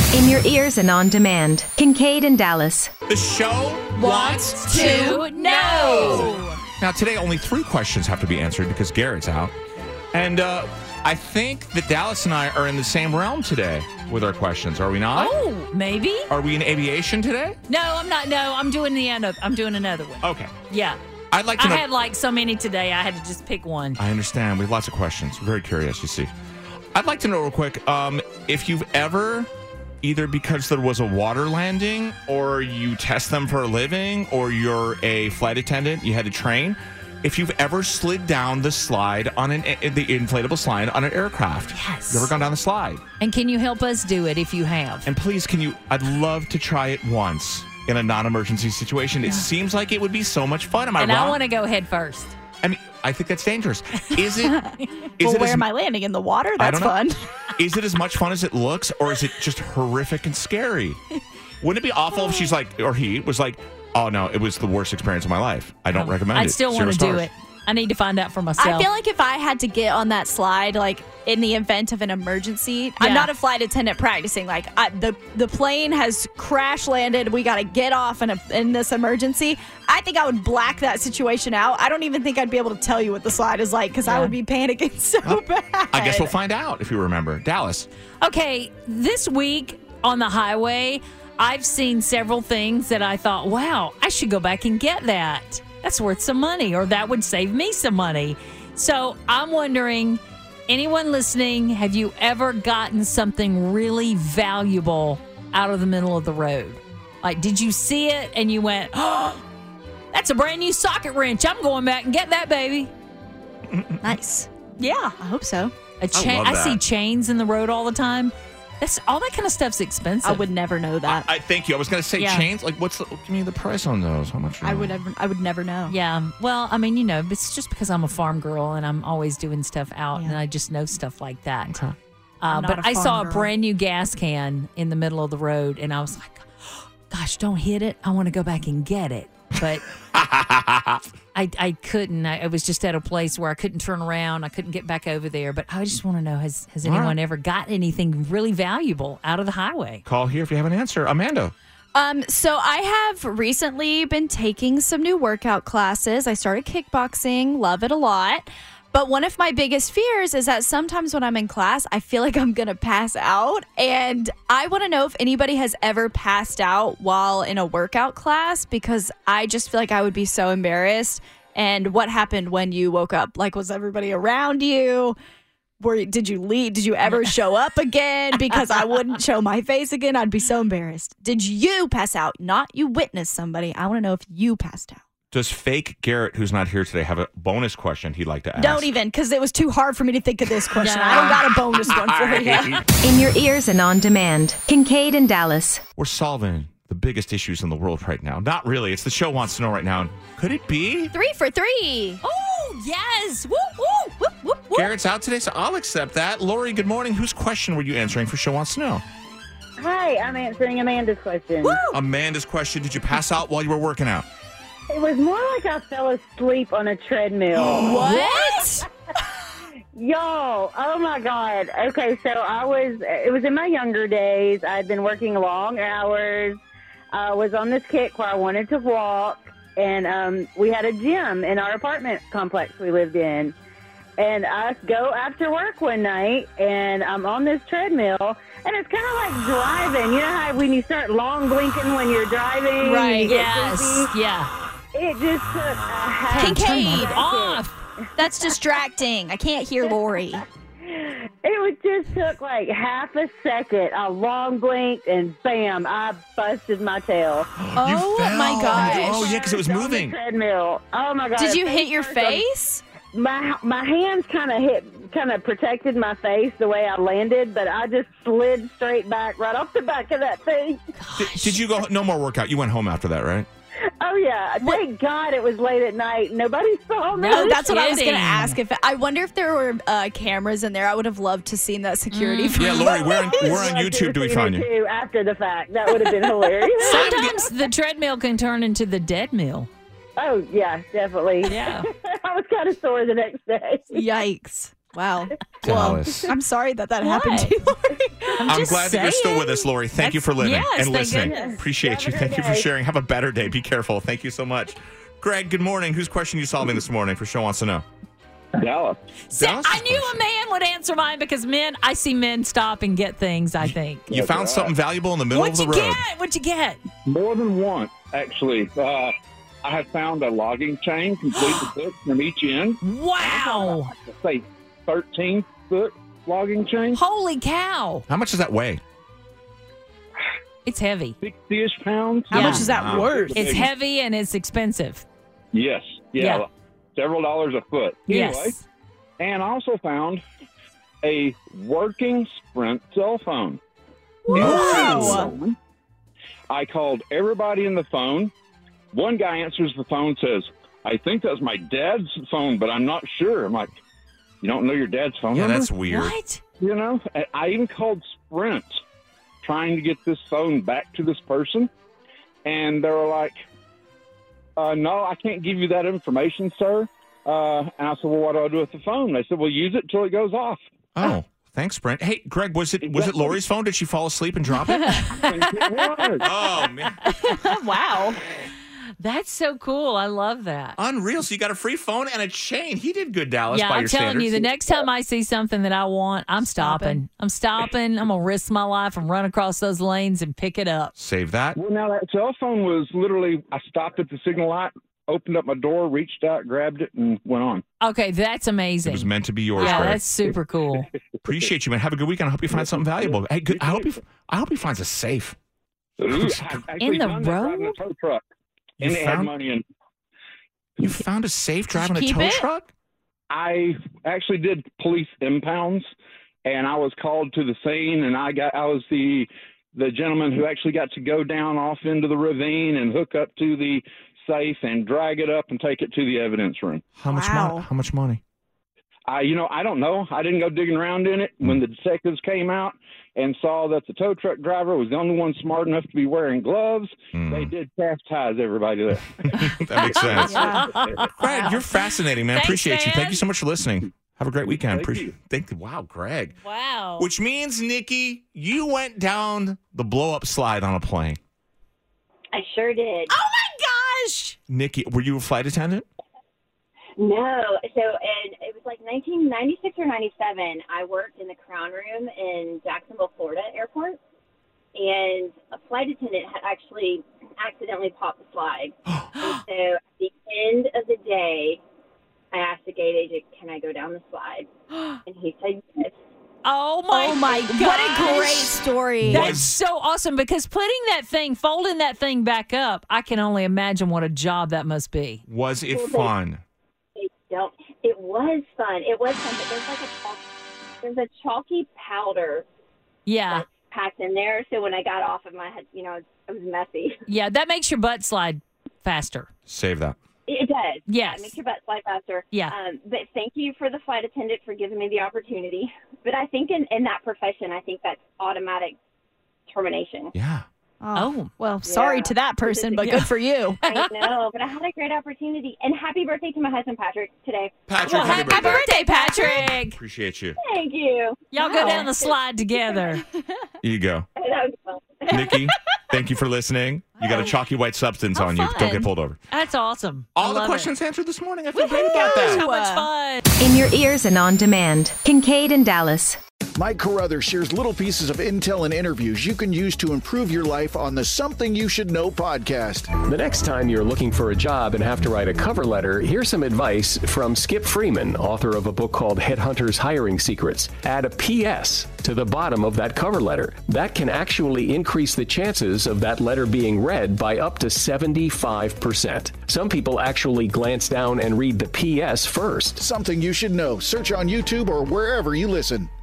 In your ears and on demand. Kincaid and Dallas. The show Wants to know. Now, today, only 3 questions have to be answered because Garrett's out. And I think that Dallas and I are in the same realm today with our questions. Are we not? Oh, maybe. Are we in aviation today? No, I'm not. No, I'm doing I'm doing another one. Okay. Yeah. I'd like to I know. had like so many today, I had to just pick one. I understand. We have lots of questions. Very curious, you see. I'd like to know real quick if you've ever, either because there was a water landing or you test them for a living or you're a flight attendant, you had to train, if you've ever slid down the slide on the inflatable slide on an aircraft. Yes. You ever gone down the slide? And can you help us do it if you have? And please, I'd love to try it once in a non-emergency situation. It seems like it would be so much fun. Am I wrong? And I want to go head first. I mean, I think that's dangerous. Is it? Where am I landing? In the water? That's fun. Is it as much fun as it looks, or is it just horrific and scary? Wouldn't it be awful if she's like, or he was like, oh no, it was the worst experience of my life. I don't recommend it. I still want to do it. I need to find out for myself. I feel like if I had to get on that slide, like in the event of an emergency, I'm not a flight attendant practicing. Like the plane has crash landed. We got to get off in this emergency. I think I would black that situation out. I don't even think I'd be able to tell you what the slide is like because I would be panicking so bad. I guess we'll find out if you remember. Dallas. Okay, this week on the highway, I've seen several things that I thought, wow, I should go back and get that. That's worth some money, or that would save me some money. So I'm wondering, anyone listening, have you ever gotten something really valuable out of the middle of the road? Like, did you see it and you went, oh, that's a brand new socket wrench. I'm going back and get that, baby. Nice. Yeah. I hope so. I see chains in the road all the time. All that kind of stuff's expensive. I would never know that. I thank you. I was going to say chains. Like, give me the price on those. How much? I would never know. Yeah. Well, I mean, it's just because I'm a farm girl and I'm always doing stuff out and I just know stuff like that. Okay. But I saw a brand new gas can in the middle of the road and I was like, gosh, don't hit it. I want to go back and get it. But I couldn't. I was just at a place where I couldn't turn around. I couldn't get back over there. But I just want to know, has anyone ever got anything really valuable out of the highway? Call here if you have an answer. Amanda. So I have recently been taking some new workout classes. I started kickboxing, love it a lot. But one of my biggest fears is that sometimes when I'm in class, I feel like I'm going to pass out. And I want to know if anybody has ever passed out while in a workout class, because I just feel like I would be so embarrassed. And what happened when you woke up? Like, was everybody around you? Did you leave? Did you ever show up again? Because I wouldn't show my face again. I'd be so embarrassed. Did you pass out? Not you witnessed somebody. I want to know if you passed out. Does fake Garrett, who's not here today, have a bonus question he'd like to ask? Don't even, because it was too hard for me to think of this question. I don't got a bonus one for you. In your ears and on demand. Kincaid and Dallas. We're solving the biggest issues in the world right now. Not really. It's the show wants to know right now. Could it be? 3 for 3. Oh, yes. Woo, woo, whoop, whoop, whoop. Garrett's out today, so I'll accept that. Lori, good morning. Whose question were you answering for Show Wants to Know? Hi, I'm answering Amanda's question. Woo. Amanda's question. Did you pass out while you were working out? It was more like I fell asleep on a treadmill. What? Y'all, oh my God. Okay, so it was in my younger days. I'd been working long hours. I was on this kick where I wanted to walk, and we had a gym in our apartment complex we lived in. And I go after work one night, and I'm on this treadmill, and it's kind of like driving. You know how when you start long blinking when you're driving? Right, you get yes, sleepy? yeah. It just took a half Kincaid, off. That's distracting. I can't hear Lori. It just took like half a second. I long blinked and bam, I busted my tail. Oh fell. my gosh. Oh yeah, because it was On the moving. treadmill. Oh my God. Did you hit your face? My hands kind of protected my face the way I landed, but I just slid straight back right off the back of that thing. Did you go? No more workout. You went home after that, right? Oh yeah. Thank God it was late at night. Nobody saw me. No, that's what I was going kidding. to ask. I wonder if there were cameras in there. I would have loved to seen that security. Yeah, Lori, where on I YouTube should've do we seen find it you? too after the fact. That would have been hilarious. Sometimes the treadmill can turn into the dead mill. Oh, yeah, definitely. Yeah. I was kind of sore the next day. Yikes. Wow. Dallas. Well, I'm sorry that happened to you, Lori. I'm glad that you're still with us, Lori. Thank you for living Yes, and thank listening. goodness. Appreciate you. Thank you for sharing. Have a better day. Be careful. Thank you so much. Greg, good morning. Whose question are you solving this morning for Show Wants to Know? Dallas. See, Dallas's I knew a question. man would answer mine because I see men stop and get things, I think. You found something valuable in the middle What'd of you the road. get? What'd you get? More than once, actually. I have found a logging chain, complete the foot from each end. Wow. Let's say 13-foot logging chain, Holy cow. How much does that weigh? It's heavy. 60-ish pounds. How Yeah. much is that worth? It's heavy and it's expensive. Yes. Yeah. Several dollars a foot. Anyway, Yes. and I also found a working Sprint cell phone. Wow. I called everybody in the phone. One guy answers the phone, says, I think that's my dad's phone, but I'm not sure. I'm like, you don't know your dad's phone Yeah, number? that's weird. What? You know, and I even called Sprint trying to get this phone back to this person. And they were like, no, I can't give you that information, sir. And I said, well, what do I do with the phone? They said, well, use it till it goes off. Oh, thanks, Brent. Hey, Greg, was it Lori's phone? Did she fall asleep and drop it? Oh, man. Wow. That's so cool. I love that. Unreal. So you got a free phone and a chain. He did good, Dallas, Yeah, by I'm your telling standards. you, the next time I see something that I want, I'm stopping. I'm stopping. I'm going to risk my life and run across those lanes and pick it up. Save that. Well, now that cell phone was literally, I stopped at the signal light, opened up my door, reached out, grabbed it, and went on. Okay, that's amazing. It was meant to be yours, yeah, Greg. that's super cool. Appreciate you, man. Have a good weekend. I hope you find something valuable. Hey, good. I hope he finds a safe. Ooh, I've actually the done that driving road? a tow truck. And You they had found- money in. You found a safe driving a keep tow it? truck? I actually did police impounds, and I was called to the scene, and I was the gentleman who actually got to go down off into the ravine and hook up to the safe and drag it up and take it to the evidence room. How much Wow. money? How much money? I don't know. I didn't go digging around in it. When the detectives came out and saw that the tow truck driver was the only one smart enough to be wearing gloves, they did chastise everybody there. That makes sense. Yeah. Greg, you're fascinating, man. Thanks, Appreciate you. man. Thank you so much for listening. Have a great weekend. Thank you. Wow, Greg. Wow. Which means, Nikki, you went down the blow-up slide on a plane. I sure did. Oh my gosh. Nikki, were you a flight attendant? No. So, and it was like 1996 or 97. I worked in the Crown Room in Jacksonville, Florida airport. And a flight attendant had actually accidentally popped the slide. And so at the end of the day, I asked the gate agent, can I go down the slide? And he said yes. Oh my gosh. What a great story. That's so awesome because folding that thing back up, I can only imagine what a job that must be. Was it fun? It was fun. It was fun, but there's a chalky powder Yeah. packed in there. So when I got off of my head, it was messy. Yeah, that makes your butt slide faster. Save that. It does. Yes. It makes your butt slide faster. Yeah. But thank you for the flight attendant for giving me the opportunity. But I think in that profession, I think that's automatic termination. Yeah. Oh. Well, sorry Yeah. to that person, but good for you. I know, but I had a great opportunity. And happy birthday to my husband, Patrick, today. Patrick, Well, happy happy birthday. birthday, Patrick. Appreciate you. Thank you. Y'all go down the slide together. Here you go. That was fun. Nikki, thank you for listening. You got a chalky white substance How on you. fun. Don't get pulled over. That's awesome. I All the love questions answered this morning. I feel great about it. that. So much fun. In your ears and on demand. Kincaid and Dallas. Mike Carruthers shares little pieces of intel and interviews you can use to improve your life on the Something You Should Know podcast. The next time you're looking for a job and have to write a cover letter, here's some advice from Skip Freeman, author of a book called Headhunters Hiring Secrets. Add a PS to the bottom of that cover letter. That can actually increase the chances of that letter being read by up to 75%. Some people actually glance down and read the PS first. Something You Should Know. Search on YouTube or wherever you listen.